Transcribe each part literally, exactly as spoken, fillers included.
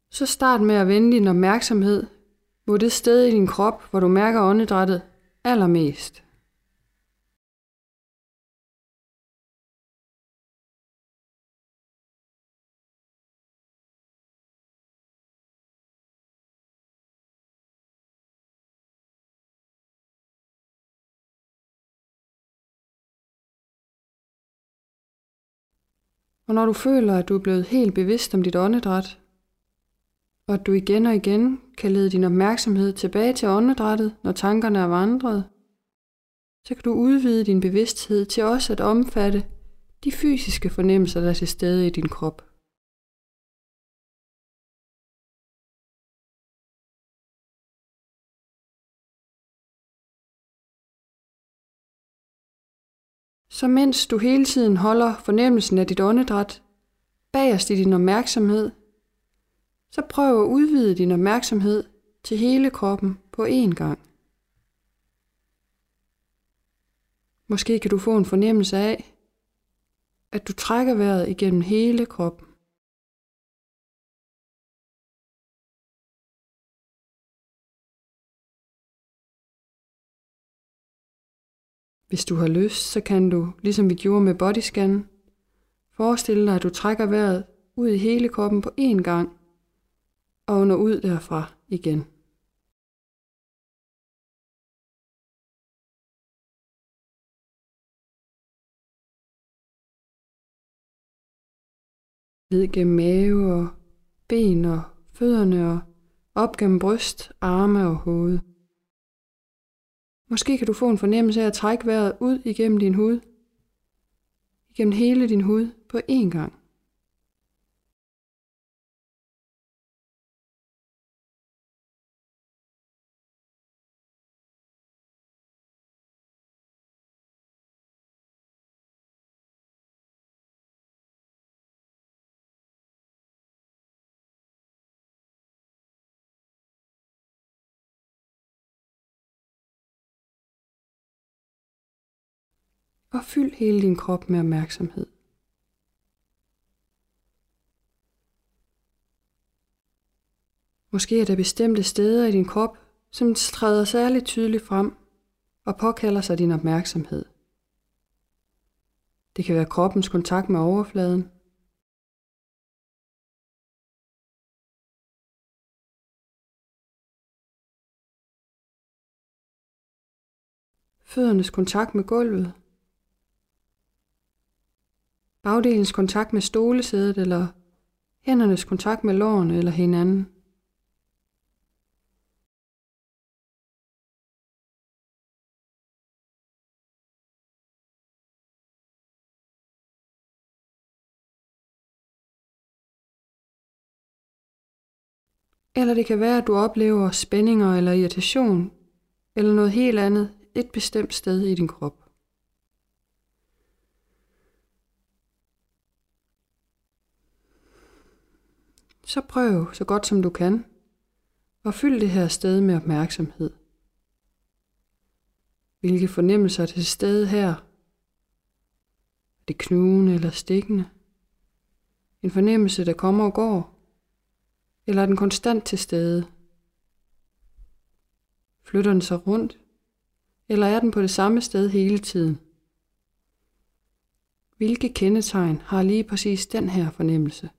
så start med at vende din opmærksomhed mod det sted i din krop, hvor du mærker åndedrættet allermest. Og når du føler, at du er blevet helt bevidst om dit åndedræt, og at du igen og igen kan lede din opmærksomhed tilbage til åndedrættet, når tankerne er vandret, så kan du udvide din bevidsthed til også at omfatte de fysiske fornemmelser, der er til stede i din krop. Så mens du hele tiden holder fornemmelsen af dit åndedræt bagerst i din opmærksomhed, så prøv at udvide din opmærksomhed til hele kroppen på én gang. Måske kan du få en fornemmelse af, at du trækker vejret igennem hele kroppen. Hvis du har lyst, så kan du, ligesom vi gjorde med bodyscan, forestille dig, at du trækker vejret ud i hele kroppen på én gang, og ånder ud derfra igen. Ned gennem mave og ben og fødderne og op gennem bryst, arme og hoved. Måske kan du få en fornemmelse af at trække vejret ud igennem din hud, igennem hele din hud på én gang. Og fyld hele din krop med opmærksomhed. Måske er der bestemte steder i din krop, som træder særligt tydeligt frem og påkalder sig din opmærksomhed. Det kan være kroppens kontakt med overfladen, føddernes kontakt med gulvet, bagdelens kontakt med stolesædet eller hændernes kontakt med lårene eller hinanden. Eller det kan være, at du oplever spændinger eller irritation, eller noget helt andet et bestemt sted i din krop. Så prøv så godt som du kan at fylde det her sted med opmærksomhed. Hvilke fornemmelser er til stede her? Er det knugende eller stikkende? En fornemmelse, der kommer og går? Eller er den konstant til stede? Flytter den sig rundt? Eller er den på det samme sted hele tiden? Hvilke kendetegn har lige præcis den her fornemmelse?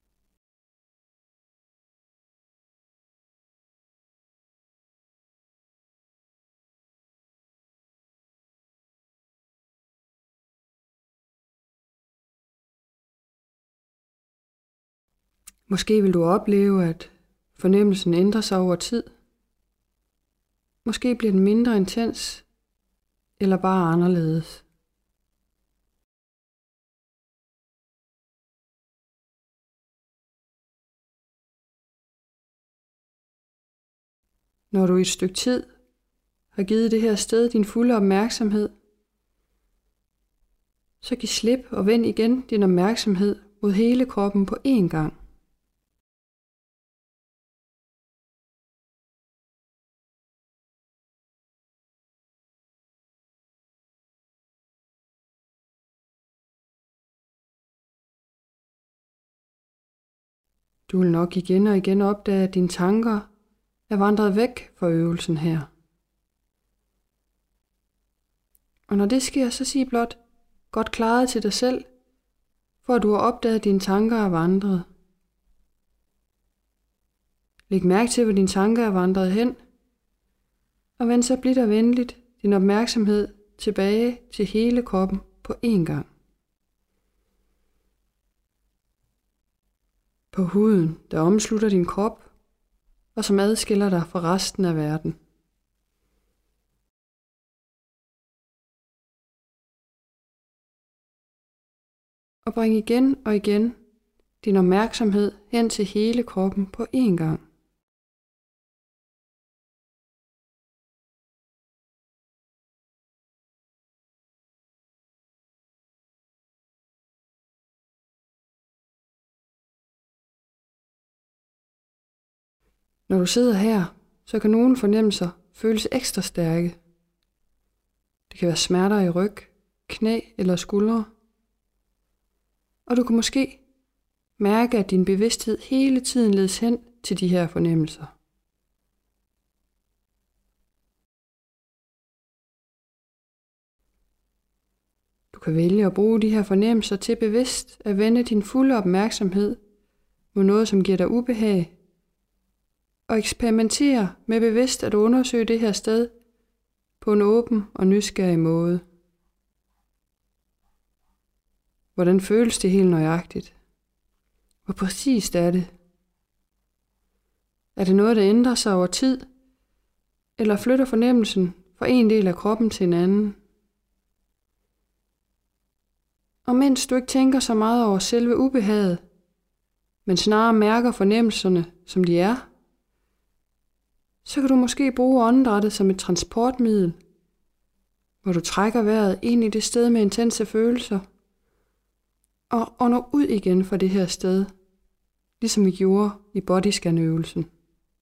Måske vil du opleve, at fornemmelsen ændrer sig over tid. Måske bliver den mindre intens, eller bare anderledes. Når du i et stykke tid har givet det her sted din fulde opmærksomhed, så giv slip og vend igen din opmærksomhed mod hele kroppen på én gang. Du vil nok igen og igen opdage, at dine tanker er vandret væk fra øvelsen her. Og når det sker, så sig blot, godt klaret til dig selv, for at du har opdaget, at dine tanker er vandret. Læg mærke til, hvor dine tanker er vandret hen, og vend så blidt og venligt din opmærksomhed tilbage til hele kroppen på én gang. På huden, der omslutter din krop, og som adskiller dig fra resten af verden. Og bring igen og igen din opmærksomhed hen til hele kroppen på én gang. Når du sidder her, så kan nogle fornemmelser føles ekstra stærke. Det kan være smerter i ryg, knæ eller skuldre. Og du kan måske mærke, at din bevidsthed hele tiden ledes hen til de her fornemmelser. Du kan vælge at bruge de her fornemmelser til bevidst at vende din fulde opmærksomhed mod noget, som giver dig ubehag, og eksperimentere med bevidst at undersøge det her sted på en åben og nysgerrig måde. Hvordan føles det helt nøjagtigt? Hvor præcist er det? Er det noget, der ændrer sig over tid, eller flytter fornemmelsen fra en del af kroppen til en anden? Og mens du ikke tænker så meget over selve ubehaget, men snarere mærker fornemmelserne, som de er, så kan du måske bruge åndedrættet som et transportmiddel, hvor du trækker vejret ind i det sted med intense følelser, og ånder ud igen fra det her sted, ligesom vi gjorde i bodyscan-øvelsen.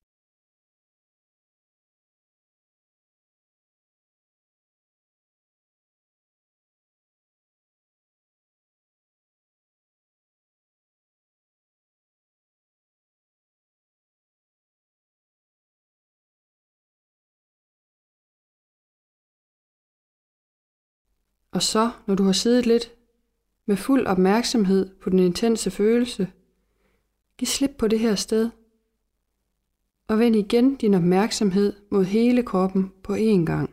Og så, når du har siddet lidt med fuld opmærksomhed på den intense følelse, giv slip på det her sted, og vend igen din opmærksomhed mod hele kroppen på én gang.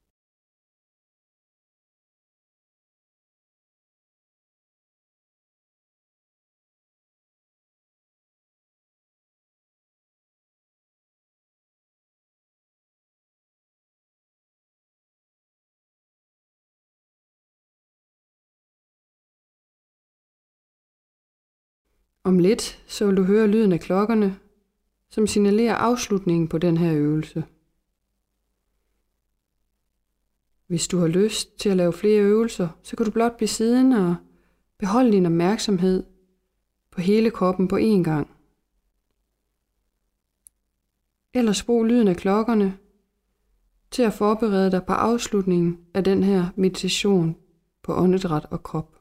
Om lidt så vil du høre lyden af klokkerne, som signalerer afslutningen på den her øvelse. Hvis du har lyst til at lave flere øvelser, så kan du blot blive siddende og beholde din opmærksomhed på hele kroppen på én gang. Ellers brug lyden af klokkerne til at forberede dig på afslutningen af den her meditation på åndedræt og krop.